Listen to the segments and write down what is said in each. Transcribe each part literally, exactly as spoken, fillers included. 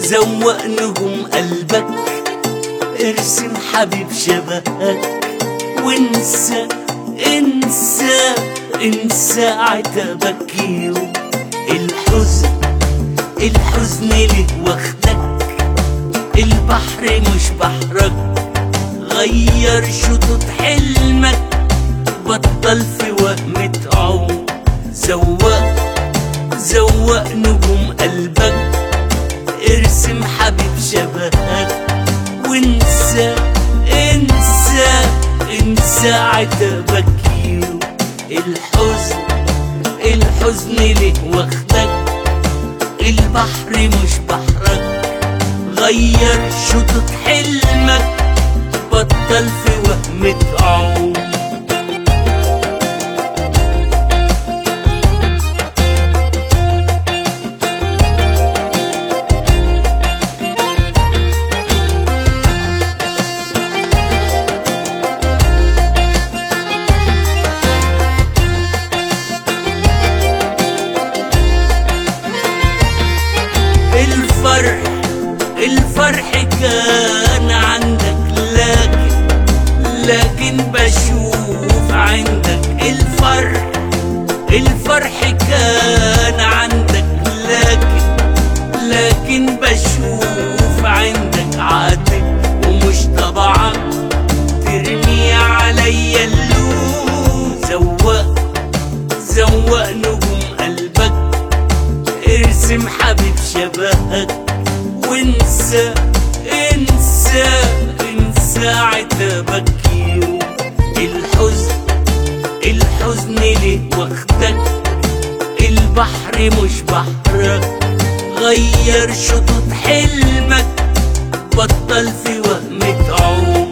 زوق نجوم قلبك، ارسم حبيب شبهك، وانسى انسى انسى عتابك يوم الحزن. الحزن ليه واخدك، البحر مش بحرك، غير شطوط حلمك، بطل في وهم تعوم. زوق زوق نجوم قلبك، ارسم حبيب شبهك، وانسى انسى انسى عتابك يوم الحزن. الحزن ليه واخدك، البحر مش بحرك، غير شطوط حلمك، بطل في وهم تعوم. الفرح الفرح كان عندك، لكن لكن بشوف عندك الفرح. الفرح كان عندك، لكن لكن بشوف عندك عاتب ومش طبعك، ترمي عليا اللوم. زوق زوق نجوم قلبك، ارسم حبيب شبهك، وانسى انسى انسى عتابك يوم الحزن. الحزن ليه واخدك، البحر مش بحرك، غير شطوط حلمك، بطل في وهم تعوم.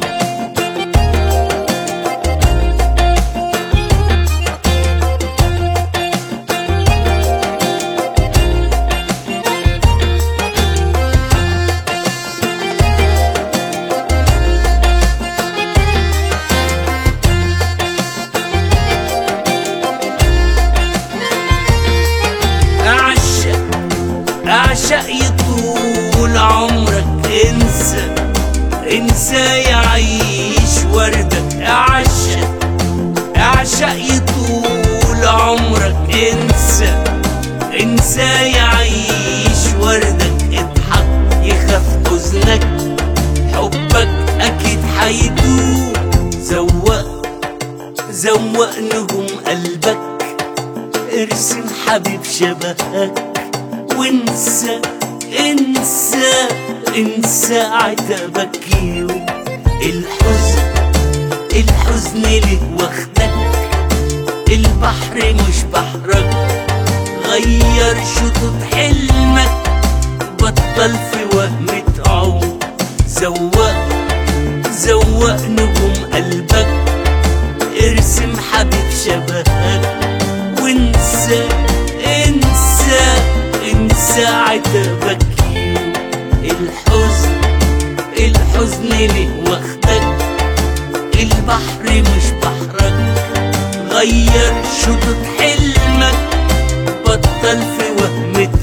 اعشق يطول عمرك، انسى انسى يعيش وردك. اعشق اعشق يطول عمرك، انسى انسى يعيش وردك. اضحك يخاف حزنك، حبك اكيد حيدوم. زوق زوق نجوم قلبك، ارسم حبيب شبهك، وانسى انسى انسى عتابك يوم الحزن. الحزن ليه واخدك، البحر مش بحرك، غير شطوط حلمك، بطل في وهم تعوم. زوق زوق نجوم قلبك، ارسم حبيب شبهك، وانسى انسى انسى عتابك يوم الحزن. الحزن ليه واخدك، البحر مش بحرك، غير شطوط حلمك، بطل في وهم